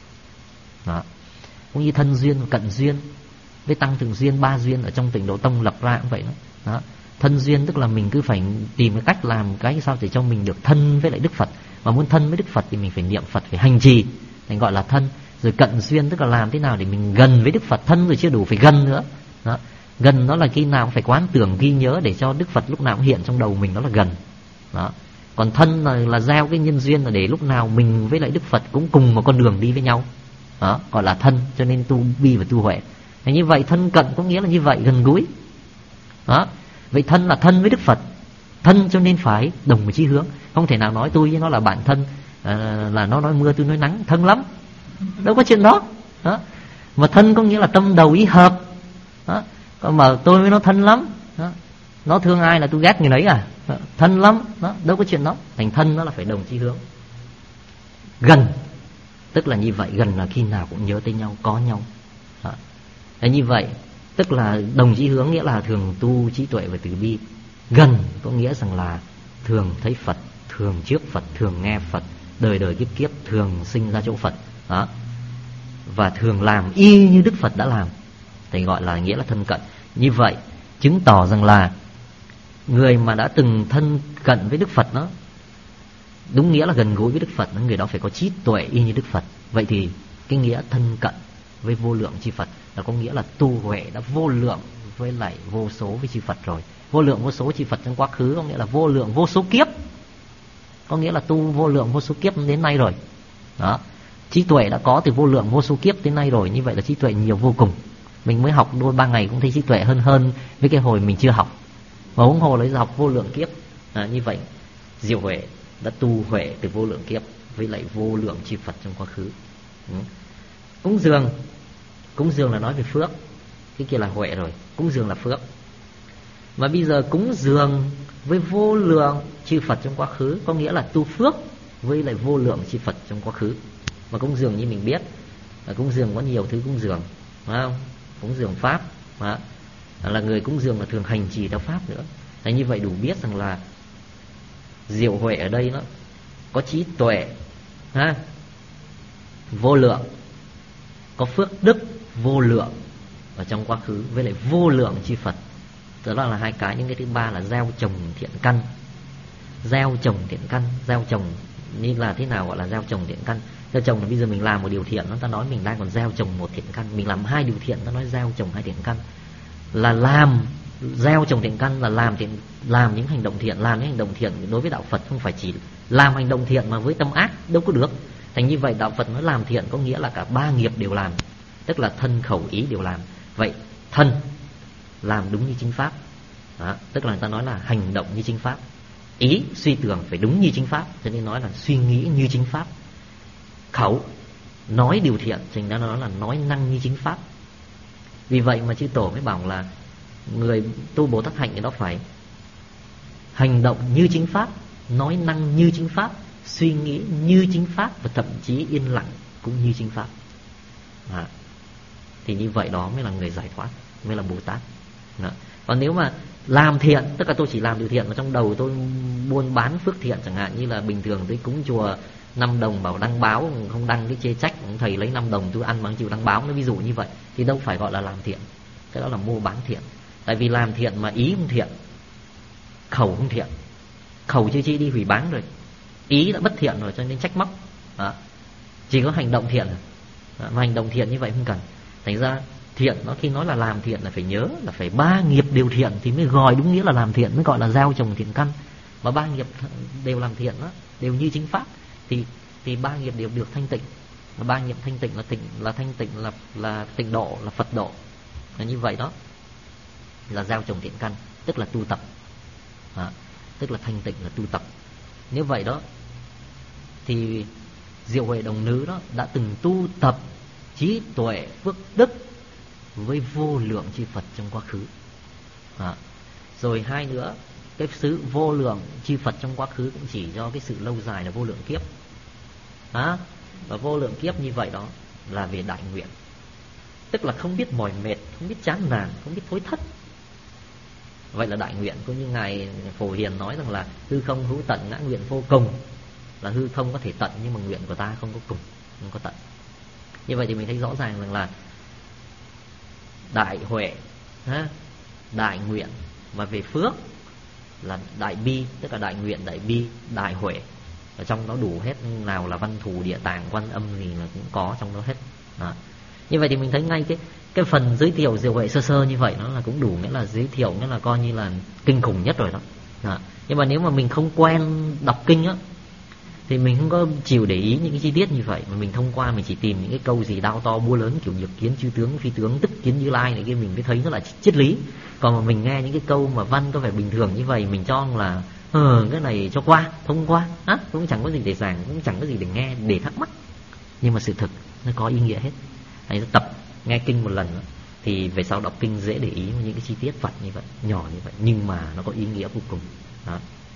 đó. Cũng như thân duyên và cận duyên với tăng thường duyên, 3 duyên ở trong Tịnh Độ Tông lập ra cũng vậy đó. Thân duyên tức là mình cứ phải tìm cái cách làm cái sao để cho mình được thân với lại Đức Phật. Mà muốn thân với Đức Phật thì mình phải niệm Phật, phải hành trì, thành gọi là thân. Rồi cận duyên tức là làm thế nào để mình gần với Đức Phật. Thân rồi chưa đủ, phải gần nữa đó. Gần đó là khi nào cũng phải quán tưởng ghi nhớ để cho Đức Phật lúc nào cũng hiện trong đầu mình, đó là gần đó. Còn thân là gieo cái nhân duyên là để lúc nào mình với lại Đức Phật cũng cùng một con đường đi với nhau đó, gọi là thân. Cho nên tu bi và tu huệ. Như vậy thân cận có nghĩa là như vậy, gần gũi đó. Vậy thân là thân với Đức Phật. Thân cho nên phải đồng một chí hướng. Không thể nào nói tôi với nó là bạn thân, là nó nói mưa tôi nói nắng, thân lắm, đâu có chuyện đó. Mà thân có nghĩa là tâm đầu ý hợp đó. Còn mà tôi với nó thân lắm đó. Nó thương ai là tôi ghét người đấy à đó. Thân lắm đó. Đâu có chuyện đó. Thành thân nó là phải đồng chí hướng. Gần tức là như vậy. Gần là khi nào cũng nhớ tới nhau, có nhau đó. Như vậy tức là đồng chí hướng nghĩa là thường tu trí tuệ và từ bi. Gần có nghĩa rằng là thường thấy Phật, thường trước Phật, thường nghe Phật, đời đời kiếp kiếp thường sinh ra chỗ Phật đó. Và thường làm y như Đức Phật đã làm. thì gọi là nghĩa là thân cận. Như vậy chứng tỏ rằng là người mà đã từng thân cận với Đức Phật đó, đúng nghĩa là gần gũi với Đức Phật, người đó phải có trí tuệ y như Đức Phật. Vậy thì cái nghĩa thân cận với vô lượng chư Phật là có nghĩa là tu huệ đã vô lượng với lại vô số với chư Phật rồi. Vô lượng vô số chư Phật trong quá khứ có nghĩa là vô lượng vô số kiếp, có nghĩa là tu vô lượng vô số kiếp đến nay rồi đó. Trí tuệ đã có từ vô lượng vô số kiếp đến nay rồi. Như vậy là trí tuệ nhiều vô cùng. Mình mới học đôi 3 ngày cũng thấy trí tuệ hơn với cái hồi mình chưa học, và huống hồ lấy học vô lượng kiếp. Như vậy Diệu Huệ đã tu huệ từ vô lượng kiếp với lại vô lượng chư Phật trong quá khứ. Cúng dường là nói về phước, cái kia là huệ rồi, cúng dường là phước. Mà bây giờ cúng dường với vô lượng chư Phật trong quá khứ có nghĩa là tu phước với lại vô lượng chư Phật trong quá khứ. Mà cúng dường như mình biết là cúng dường có nhiều thứ cúng dường, phải không? Cúng dường pháp, là người cúng dường là thường hành trì theo pháp nữa. Thế như vậy đủ biết rằng là Diệu Huệ ở đây nó có trí tuệ vô lượng, có phước đức vô lượng ở trong quá khứ với lại vô lượng chư Phật. Đó là hai cái. Những cái thứ ba là gieo trồng thiện căn. Gieo trồng thiện căn, gieo trồng như là thế nào gọi là gieo trồng thiện căn? Gieo trồng là bây giờ mình làm một điều thiện, nó ta nói mình đang còn gieo trồng một thiện căn. Mình làm 2 điều thiện, nó nói gieo trồng 2 thiện căn. Là làm gieo trồng thiện căn là làm những hành động thiện. Làm những hành động thiện đối với đạo Phật không phải chỉ làm hành động thiện mà với tâm ác đâu có được. Thành như vậy đạo Phật nói làm thiện có nghĩa là cả 3 nghiệp đều làm, tức là thân khẩu ý đều làm. Vậy thân làm đúng như chính pháp đó, tức là người ta nói là hành động như chính pháp. Ý suy tưởng phải đúng như chính pháp, cho nên nói là suy nghĩ như chính pháp. Khẩu nói điều thiện, cho nên nó nói là nói năng như chính pháp. Vì vậy mà chư Tổ mới bảo là người tu Bồ Tát hạnh thì nó phải hành động như chính pháp, nói năng như chính pháp, suy nghĩ như chính pháp, và thậm chí yên lặng cũng như chính pháp. Thì như vậy đó mới là người giải thoát, mới là Bồ Tát. Còn nếu mà làm thiện, tức là tôi chỉ làm điều thiện mà trong đầu tôi buôn bán phước thiện, chẳng hạn như là bình thường tôi cúng chùa 5 đồng bảo đăng báo, không đăng cái chê trách, thầy lấy 5 đồng tôi ăn mà không chịu đăng báo, nó ví dụ như vậy thì đâu phải gọi là làm thiện. Cái đó là mua bán thiện. Tại vì làm thiện mà ý không thiện, khẩu không thiện. Khẩu chưa chi đi hủy bán rồi, ý đã bất thiện rồi, cho nên trách móc đó. Chỉ có hành động thiện đó. Mà hành động thiện như vậy không cần. Thành ra thiện nó khi nói là làm thiện là phải nhớ là phải 3 nghiệp đều thiện thì mới gọi đúng nghĩa là làm thiện, mới gọi là gieo trồng thiện căn. Mà 3 nghiệp đều làm thiện đó, đều như chính pháp thì 3 nghiệp đều được thanh tịnh. Và 3 nghiệp thanh tịnh là thanh tịnh là tịnh độ, là Phật độ. Là như vậy đó là gieo trồng thiện căn, tức là tu tập tức là thanh tịnh là tu tập. Nếu vậy đó thì Diệu Huệ Đồng Nữ đó đã từng tu tập trí tuệ phước đức với vô lượng chư Phật trong quá khứ. Rồi hai nữa, cái sự vô lượng chư Phật trong quá khứ cũng chỉ do cái sự lâu dài là vô lượng kiếp. Và vô lượng kiếp như vậy đó là về đại nguyện, tức là không biết mỏi mệt, không biết chán nản, không biết thối thất. Vậy là đại nguyện. Cũng như Ngài Phổ Hiền nói rằng là hư không hữu tận, ngã nguyện vô cùng. Là hư không có thể tận nhưng mà nguyện của ta không có cùng, không có tận. Như vậy thì mình thấy rõ ràng rằng là đại huệ, đại nguyện, và về phước là đại bi, tức là đại nguyện, đại bi, đại huệ. Ở trong đó đủ hết, nào là Văn Thù, Địa Tạng, Quan Âm thì là cũng có trong đó hết đó. Như vậy thì mình thấy ngay cái phần giới thiệu Diệu Huệ sơ sơ như vậy nó là cũng đủ, nghĩa là giới thiệu, nghĩa là coi như là kinh khủng nhất rồi đó. Nhưng mà nếu mà mình không quen đọc kinh á thì mình không có chịu để ý những cái chi tiết như vậy, mà mình thông qua mình chỉ tìm những cái câu gì đao to búa lớn kiểu nhược kiến chư tướng phi tướng tức kiến Như Lai này kia, mình mới thấy nó là triết lý. Còn mà mình nghe những cái câu mà văn có vẻ bình thường như vậy, mình cho là cái này cho qua, thông qua, cũng chẳng có gì để giảng, cũng chẳng có gì để nghe, để thắc mắc. Nhưng mà sự thực nó có ý nghĩa hết. Hãy tập nghe kinh một lần đó, thì về sau đọc kinh dễ để ý những cái chi tiết vật như vậy, nhỏ như vậy, nhưng mà nó có ý nghĩa vô cùng đó.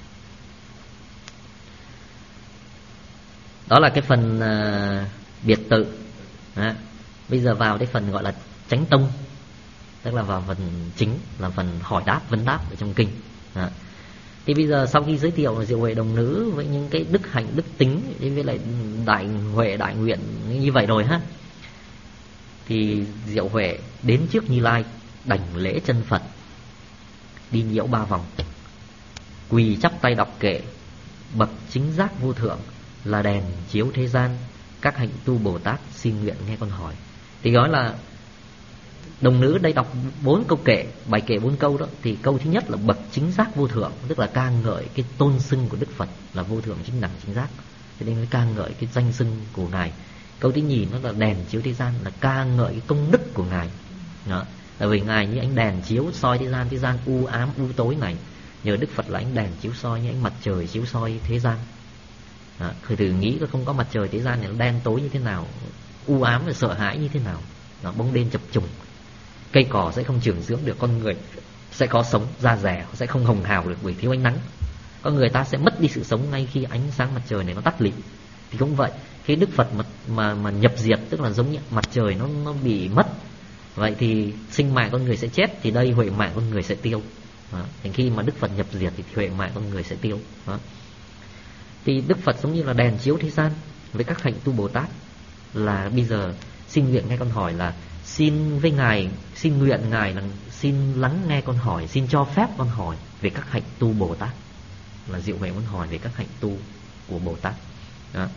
Đó là cái phần biệt tự. Bây giờ vào cái phần gọi là chánh tông, tức là vào phần chính, là phần hỏi đáp, vấn đáp ở trong kinh. Thì bây giờ sau khi giới thiệu Diệu Huệ Đồng Nữ với những cái đức hạnh, đức tính, với lại đại huệ, đại nguyện như vậy rồi Thì Diệu Huệ đến trước Như Lai, đảnh lễ chân Phật, đi nhiễu 3 vòng, quỳ chắp tay đọc kệ: bậc chính giác vô thượng, là đèn chiếu thế gian, các hạnh tu Bồ Tát xin nguyện nghe con hỏi. Thì nói là đồng nữ đây đọc 4 câu kệ, bài kệ 4 câu đó. Thì câu thứ nhất là bậc chính giác vô thượng, tức là ca ngợi cái tôn xưng của Đức Phật là vô thượng chính đẳng chính giác, cho nên mới ca ngợi cái danh xưng của Ngài. Câu thứ nhì nó là đèn chiếu thế gian, là ca ngợi cái công đức của Ngài đó. Là vì Ngài như ánh đèn chiếu soi thế gian u ám u tối này. Nhờ Đức Phật là ánh đèn chiếu soi như ánh mặt trời chiếu soi thế gian đó. Thử nghĩ không có mặt trời thế gian này nó đen tối như thế nào, u ám và sợ hãi như thế nào đó, bóng đêm chập trùng, cây cỏ sẽ không trưởng dưỡng được, con người sẽ khó sống, da rẻ sẽ không hồng hào được bởi thiếu ánh nắng, con người ta sẽ mất đi sự sống ngay khi ánh sáng mặt trời này nó tắt lịm. Thì cũng vậy, khi Đức Phật mà nhập diệt, tức là giống như mặt trời nó bị mất, vậy thì sinh mạng con người sẽ chết, thì đây huệ mạng con người sẽ tiêu đó. Thì khi mà Đức Phật nhập diệt thì huệ mạng con người sẽ tiêu đó. Thì Đức Phật giống như là đèn chiếu thế gian với các hạnh tu Bồ Tát. Là bây giờ xin nguyện nghe con hỏi là xin với Ngài, xin nguyện Ngài là xin lắng nghe con hỏi, xin cho phép con hỏi về các hạnh tu Bồ Tát. Là Diệu Huệ muốn hỏi về các hạnh tu của Bồ Tát đó.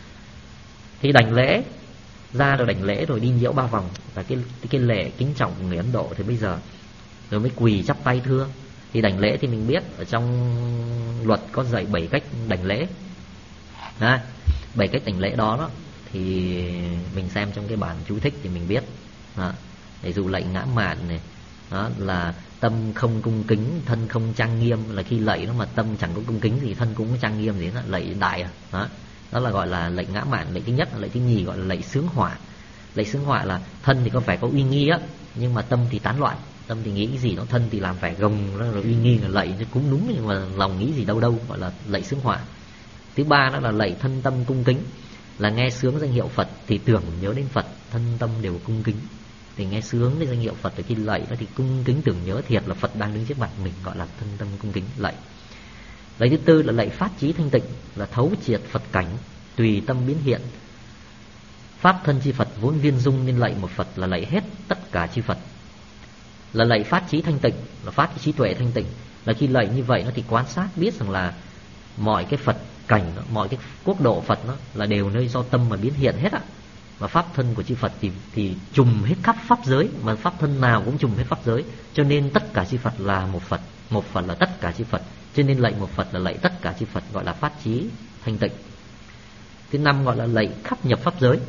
Thì đảnh lễ ra rồi, đảnh lễ rồi đi nhiễu 3 vòng là cái lễ kính trọng của người Ấn Độ. Thì bây giờ rồi mới quỳ chắp tay thưa. Thì đảnh lễ thì mình biết ở trong luật có dạy 7 cách đảnh lễ đó. 7 cách đảnh lễ đó thì mình xem trong cái bản chú thích thì mình biết đó. Để dù lạy ngã mạn này đó, là tâm không cung kính, thân không trang nghiêm. Là khi lạy nó mà tâm chẳng có cung kính thì thân cũng có trang nghiêm gì đó, lạy đại đó. Đó là gọi là lạy ngã mạn. Lạy thứ nhất. Lạy thứ nhì gọi là lạy sướng họa. Lạy sướng họa là thân thì có vẻ có uy nghi á, nhưng mà tâm thì tán loạn. Tâm thì nghĩ cái gì nó, thân thì làm vẻ gồng rồi uy nghi, là lạy cũng đúng nhưng mà lòng nghĩ gì đâu đâu, gọi là lạy sướng họa. Thứ ba đó là lạy thân tâm cung kính, là nghe sướng danh hiệu Phật thì tưởng nhớ đến Phật, thân tâm đều cung kính. Thì nghe sướng đến danh hiệu Phật rồi khi lạy đó thì cung kính tưởng nhớ thiệt là Phật đang đứng trước mặt mình, gọi là thân tâm cung kính lạy. Lạy thứ tư là lạy phát trí thanh tịnh, là thấu triệt Phật cảnh, tùy tâm biến hiện. Pháp thân chi Phật vốn viên dung nên lạy một Phật là lạy hết tất cả chi Phật. Là lạy phát trí thanh tịnh, là phát cái trí tuệ thanh tịnh. Là khi lạy như vậy nó thì quan sát biết rằng là mọi cái Phật cảnh, mọi cái quốc độ Phật nó là đều nơi do tâm mà biến hiện hết á. Và pháp thân của chư Phật thì trùm hết khắp pháp giới, mà pháp thân nào cũng trùm hết pháp giới, cho nên tất cả chư Phật là một Phật, một Phật là tất cả chư Phật, cho nên lạy một Phật là lạy tất cả chư Phật, gọi là phát trí thanh tịnh. Thứ năm gọi là lạy khắp nhập pháp giới.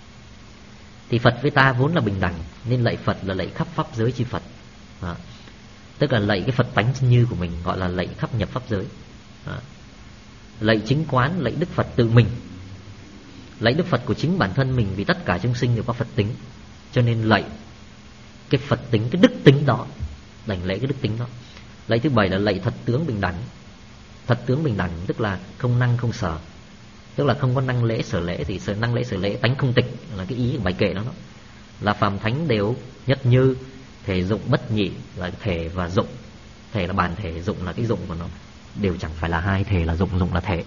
Thì Phật với ta vốn là bình đẳng, nên lạy Phật là lạy khắp pháp giới chư Phật đó. Tức là lạy cái Phật tánh chân như của mình, gọi là lạy khắp nhập pháp giới đó. Lạy chính quán, lạy Đức Phật tự mình, lạy Đức Phật của chính bản thân mình, vì tất cả chúng sinh đều có Phật tính, cho nên lạy cái Phật tính, cái đức tính đó, đảnh lễ cái đức tính đó. Lạy thứ bảy là lạy thật tướng bình đẳng. Thật tướng bình đẳng tức là không năng không sở, tức là không có năng lễ sở lễ. Thì năng lễ sở lễ tánh không tịch là cái ý của bài kệ đó. Là phàm thánh đều nhất như, thể dụng bất nhị, là thể và dụng. Thể là bản thể, dụng là cái dụng của nó, đều chẳng phải là hai, thể là dụng, dụng là thể.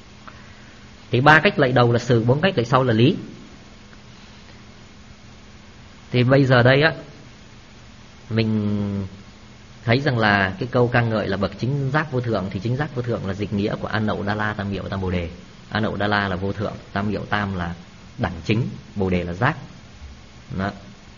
Thì 3 cách lạy đầu là sự, 4 cách lạy sau là lý. Thì bây giờ đây á, mình thấy rằng là cái câu ca ngợi là bậc chính giác vô thượng, thì chính giác vô thượng là dịch nghĩa của An Nậu Đa La Tam Miệu Tam Bồ Đề. An Nậu Đa La là vô thượng, Tam Miệu Tam là đẳng chính, Bồ Đề là giác đó.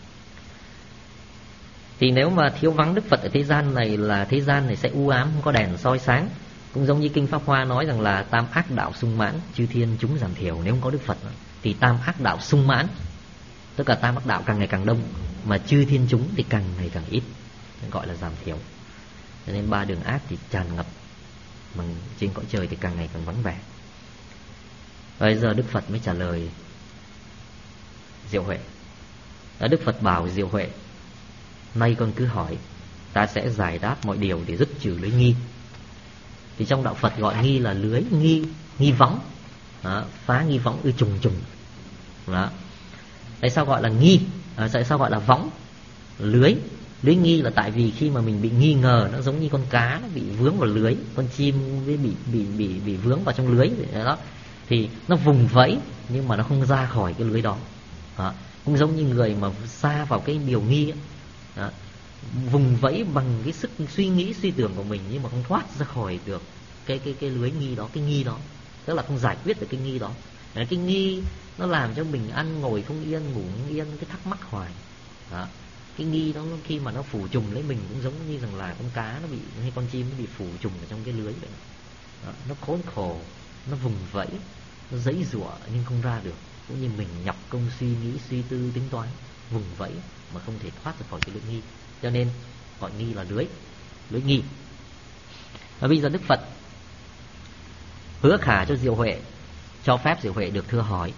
Thì nếu mà thiếu vắng Đức Phật ở thế gian này, là thế gian này sẽ u ám, không có đèn soi sáng. Cũng giống như Kinh Pháp Hoa nói rằng là tam ác đạo sung mãn, chư thiên chúng giảm thiểu. Nếu không có Đức Phật thì tam ác đạo sung mãn, tức là tam ác đạo càng ngày càng đông, mà chư thiên chúng thì càng ngày càng ít, gọi là giảm thiểu. Cho nên 3 đường ác thì tràn ngập, mà trên cõi trời thì càng ngày càng vắng vẻ. Bây giờ Đức Phật mới trả lời Diệu Huệ. Đức Phật bảo Diệu Huệ: nay con cứ hỏi, ta sẽ giải đáp mọi điều để dứt trừ lưới nghi. Thì trong đạo Phật gọi nghi là lưới, nghi võng đó, phá nghi võng ư trùng trùng đó. Tại sao gọi là nghi? Tại sao gọi là võng? Lưới nghi là tại vì khi mà mình bị nghi ngờ, nó giống như con cá nó bị vướng vào lưới, con chim bị vướng vào trong lưới đó, thì nó vùng vẫy nhưng mà nó không ra khỏi cái lưới đó. Cũng giống như người mà sa vào cái điều nghi ấy. Đó. Vùng vẫy bằng cái sức suy nghĩ suy tưởng của mình, nhưng mà không thoát ra khỏi được cái lưới nghi đó, cái nghi đó, tức là không giải quyết được cái nghi đó. Cái nghi nó làm cho mình ăn ngồi không yên, ngủ không yên, cái thắc mắc hoài. Đó. Cái nghi đó khi mà nó phủ trùm lấy mình cũng giống như rằng là con cá nó bị, hay con chim nó bị phủ trùm ở trong cái lưới vậy. Đó. Nó khốn khổ, nó vùng vẫy, nó giãy giụa nhưng không ra được. Cũng như mình nhọc công suy nghĩ, suy tư, tính toán, vùng vẫy mà không thể thoát ra khỏi cái lưới nghi. Cho nên gọi nghi là lưới nghi. Và bây giờ Đức Phật hứa khả cho Diệu Huệ, cho phép Diệu Huệ được thưa hỏi,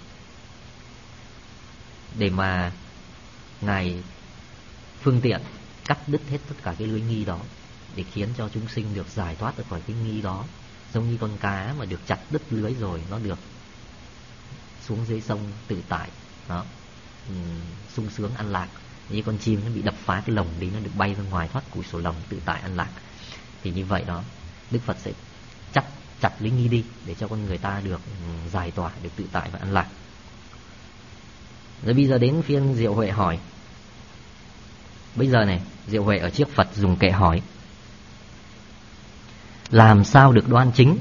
để mà Ngài phương tiện cắt đứt hết tất cả cái lưới nghi đó, để khiến cho chúng sinh được giải thoát ra khỏi cái nghi đó. Giống như con cá mà được chặt đứt lưới rồi, nó được xuống dưới sông tự tại đó, sung sướng an lạc. Như con chim nó bị đập phá cái lồng đi, nó được bay ra ngoài thoát củi sổ lồng tự tại an lạc. Thì như vậy đó, Đức Phật sẽ chặt lưới nghi đi, để cho con người ta được giải tỏa, được tự tại và an lạc. Rồi bây giờ đến phiên Diệu Huệ hỏi. Bây giờ này, Diệu Huệ ở trước Phật dùng kệ hỏi: làm sao được đoan chính,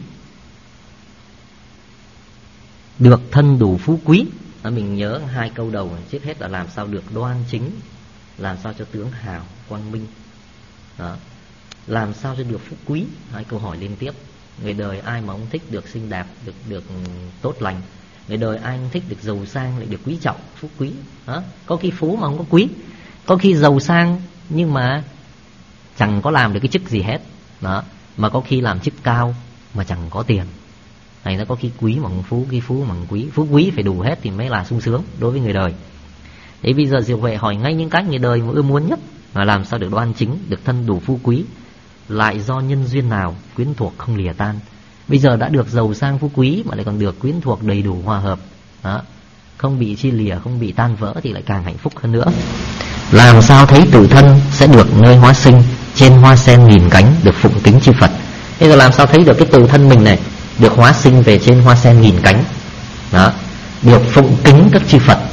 được thân đủ phú quý? Mình nhớ hai câu đầu. Trước hết là làm sao được đoan chính, làm sao cho tướng hào quang minh đó. Làm sao cho được phú quý, hai câu hỏi liên tiếp. Người đời ai mà không thích được xinh đẹp, được tốt lành. Người đời ai không thích được giàu sang, lại được quý trọng, phú quý đó. Có khi phú mà không có quý, có khi giàu sang nhưng mà chẳng có làm được cái chức gì hết đó. Mà có khi làm chức cao mà chẳng có tiền. Này, nó có khi quý mà không phú, khi phú mà không quý. Phú quý phải đủ hết thì mới là sung sướng đối với người đời. Thế bây giờ Diệu Huệ hỏi ngay những cách người đời mà ưa muốn nhất, là làm sao được đoan chính, được thân đủ phú quý, lại do nhân duyên nào quyến thuộc không lìa tan. Bây giờ đã được giàu sang phú quý mà lại còn được quyến thuộc đầy đủ hòa hợp đó, không bị chia lìa, không bị tan vỡ thì lại càng hạnh phúc hơn nữa. Làm sao thấy tự thân sẽ được nơi hóa sinh, trên hoa sen nghìn cánh, được phụng kính chư Phật. Bây giờ làm sao thấy được cái tự thân mình này được hóa sinh về trên hoa sen nghìn cánh đó, được phụng kính các chư Phật.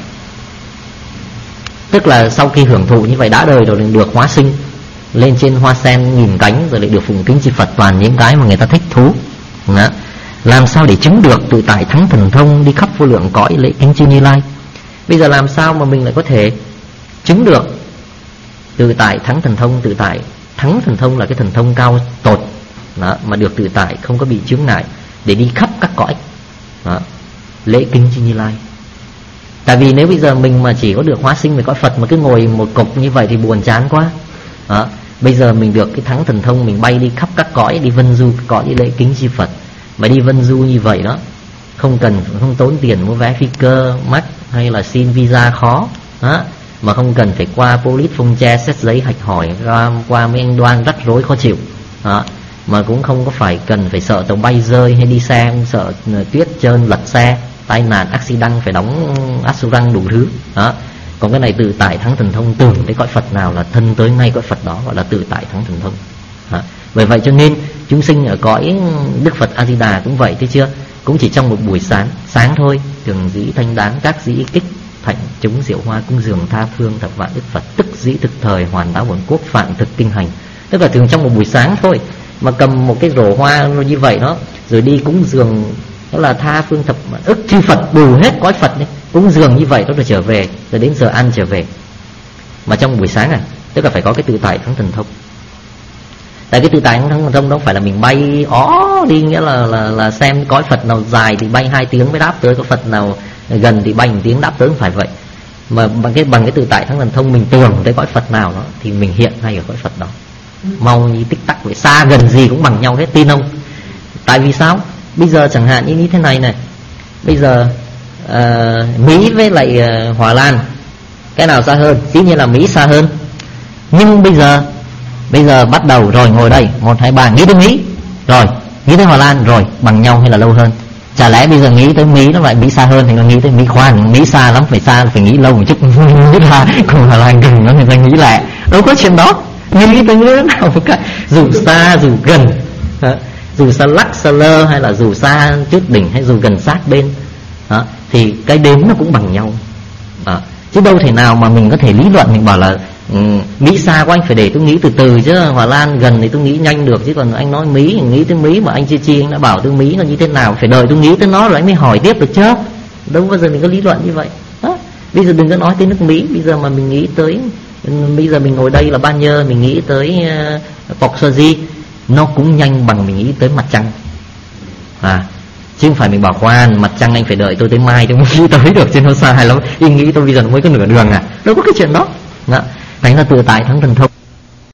Tức là sau khi hưởng thụ như vậy đã đời rồi, được hóa sinh lên trên hoa sen nghìn cánh, rồi lại được phụng kính chư Phật, toàn những cái mà người ta thích thú đó. Làm sao để chứng được tự tại thắng thần thông, đi khắp vô lượng cõi lễ kính chư Như Lai. Bây giờ làm sao mà mình lại có thể chứng được tự tại thắng thần thông? Tự tại thắng thần thông là cái thần thông cao tột đó, mà được tự tại không có bị chướng ngại, để đi khắp các cõi đó, lễ kính chư Như Lai. Tại vì nếu bây giờ mình mà chỉ có được hóa sinh về cõi Phật mà cứ ngồi một cục như vậy thì buồn chán quá đó. Bây giờ mình được cái thắng thần thông, mình bay đi khắp các cõi, đi vân du cõi đi lễ kính chư Phật. Mà đi vân du như vậy đó, không tốn tiền mua vé phi cơ mắc, hay là xin visa khó đó, mà không cần phải qua police phông che xét giấy hạch hỏi, qua mấy anh đoan rắc rối khó chịu đó. Mà cũng không có phải cần phải sợ tàu bay rơi, hay đi xe không sợ tuyết trơn lật xe, tai nạn accident phải đóng assurance đủ thứ đó. Còn cái này tự tại thắng thần thông, tưởng tới cõi Phật nào là thân tới ngay cõi Phật đó, gọi là tự tại thắng thần thông đó. Bởi vậy cho nên chúng sinh ở cõi Đức Phật A Di Đà cũng vậy, thấy chưa? Cũng chỉ trong một buổi sáng thôi, thường dĩ thanh đáng các dĩ kích thạnh chúng diệu hoa cung dường tha phương thập vạn Đức Phật, tức dĩ thực thời hoàn đáo bổn quốc phạn thực kinh hành. Tức là thường trong một buổi sáng thôi mà cầm một cái rổ hoa như vậy đó, rồi đi cúng dường, đó là tha phương thập ức chư Phật, bù hết cõi Phật đấy, cúng dường như vậy đó, rồi trở về, rồi đến giờ ăn trở về. Mà trong buổi sáng tức là phải có cái tự tại thắng thần thông. Tại cái tự tại thắng thần thông đó phải là mình bay đi, nghĩa là xem cõi Phật nào dài thì bay 2 tiếng mới đáp tới, cõi Phật nào gần thì bay 1 tiếng đáp tới, không phải vậy. Mà bằng cái tự tại thắng thần thông, mình tưởng tới cõi Phật nào đó thì mình hiện ngay ở cõi Phật đó, mau như tích tắc vậy, xa gần gì cũng bằng nhau hết, tin không? Tại vì sao? Bây giờ chẳng hạn như thế này, bây giờ Mỹ với lại Hòa Lan, cái nào xa hơn? Dĩ nhiên là Mỹ xa hơn. Nhưng bây giờ bắt đầu rồi, ngồi đây 1, 2, 3 nghĩ tới Mỹ, rồi nghĩ tới Hòa Lan, rồi bằng nhau hay là lâu hơn? Chả lẽ bây giờ nghĩ tới Mỹ nó lại Mỹ xa hơn, thì nó nghĩ tới Mỹ khoan, Mỹ xa lắm, phải nghĩ lâu một chút nghĩ ra, còn Hòa Lan gần nó người ta nghĩ lại, đâu có chuyện đó. Nghĩ tới nữa nào cả, dù xa dù gần, dù xa lắc xa lơ, hay là dù xa chút đỉnh, hay dù gần sát bên đó, thì cái đếm nó cũng bằng nhau đó. Chứ đâu thể nào mà mình có thể lý luận mình bảo là Mỹ xa quá, anh phải để tôi nghĩ từ từ, chứ Hòa Lan gần thì tôi nghĩ nhanh được, chứ còn anh nói Mỹ, nghĩ tới Mỹ mà anh chi anh đã bảo tôi Mỹ nó như thế nào, phải đợi tôi nghĩ tới nó rồi anh mới hỏi tiếp được chứ. Đâu bao giờ mình có lý luận như vậy. Bây giờ đừng có nói tới nước Mỹ, bây giờ mà mình nghĩ tới, bây giờ mình ngồi đây là Ban Nhơ, mình nghĩ tới Pọc Soji, nó cũng nhanh bằng mình nghĩ tới mặt trăng. Chứ không phải mình bảo khoan, mặt trăng anh phải đợi tôi tới mai tôi mới nghĩ tới được, chứ nó xa lắm, ý nghĩ tôi bây giờ nó mới có nửa đường đâu có cái chuyện đó. Thành ra tự tại thắng thần thông.